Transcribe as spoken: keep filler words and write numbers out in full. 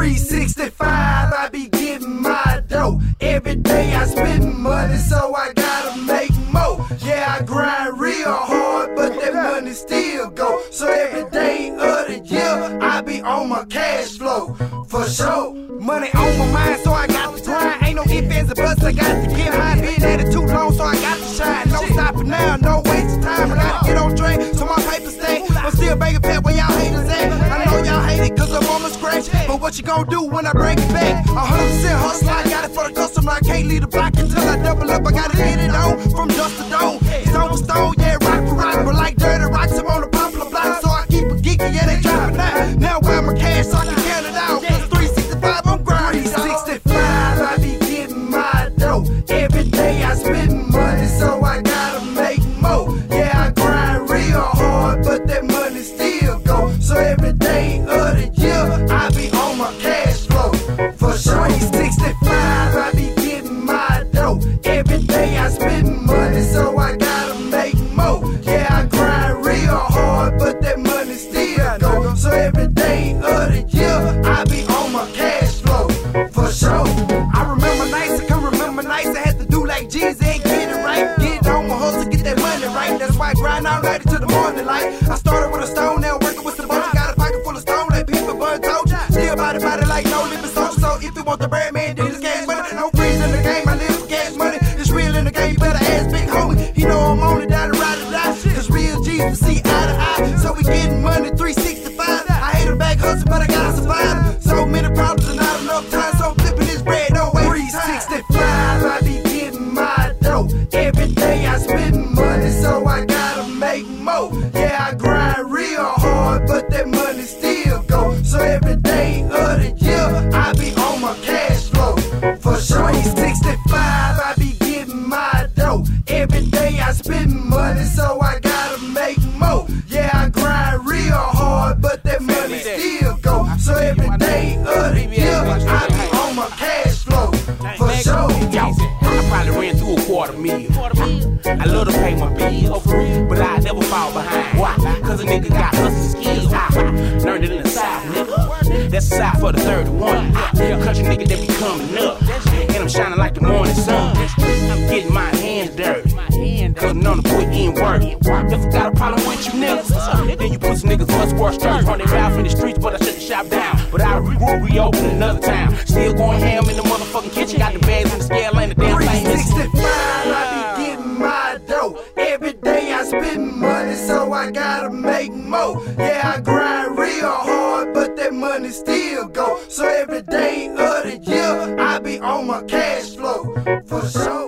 three sixty-five, I be getting my dough. Every day I spend money, so I gotta make more. Yeah, I grind real hard, but that money still go. So every day of the year, I be on my cash flow, for sure. Money on my mind, so I got to grind. Ain't no ifs, ands, or buts, I got to get mine. Been at it too long, so I got to shine. No stopping now, no wasting time. I gotta get on track, so my paper stay. I'm still begging pat where y'all haters at. I know y'all hate it, cause I'm on my scratch. But what you gon' do when I bring it back? one hundred percent hustle, I got it for the customer. I can't leave the block until I double up. I gotta get it on, from dust to dome. Stone for stone, yeah, rock for rock. But like dirty rocks, I'm on the popular block. So I keep it geeky, yeah, they dropping out. Now where my cash, so I can count it out. Cause three sixty-five, I'm grinding. three sixty-five, I be getting my dough. Every day I spend money, so I gotta make more. Yeah, I grind real hard, but that money still go. So every day of the year, I be on my cash flow, for sure. three sixty-five, I be getting my dough. Every day I spend money, so I gotta make more. Yeah, I grind real hard, but that money still go. So every day of the year, I be on my cash flow, for sure. I remember nights, I can remember nights I had to do like G's and get it right. Get on my hustle, get that money right. That's why I grind all night until the morning light. I started with a stone, now working with the bunch. Got a pocket full of stone like people burn told you. Still body body like no living soldier. So if you want the bread, man, then it's cash money. No freeze in the game, I live for cash money. It's real in the game, you better ask big homie. He know I'm on it, down to ride or die. Cause real G's we see eye to eye. So we getting money three sixty-five. I hate a back hustle, but I gotta survive. So many problems and not enough time, so flipping this bread, no way. three sixty-five, I be getting my dough. Every day I spend money, so I gotta make more. Yeah, I grind real hard, but that money still go. So every day of the year, I be on my cash flow, for sure. three sixty-five, I be getting my dough. Every day I spend money, so I gotta make more. Yeah, I grind real hard, but that money still go. So every day of the year, I be on my cash flow, for sure. Yo, I probably ran through a quarter million. I love to pay my bills, but I never fall behind. Why? Cause a nigga got hustle skills. I learned it in the South, nigga. That's the South for the thirty-one. Country nigga that be coming up, and I'm shining like the morning sun. I'm getting my hands dirty, cause I'm known to put in work. If I got a problem with you niggas, then you pussy niggas must work straight. Run their mouth in the streets, but I shut the shop down. But I regroup, reopen another town. Still going ham in the motherfucking kitchen. Got the bags in the scale, ain't the damn thing. three sixty-five, I be getting my dough. Every day I spend money, so I gotta make more. Yeah, I grind real hard, but that money still go. So every day of the year, I be on my cash flow, for sure.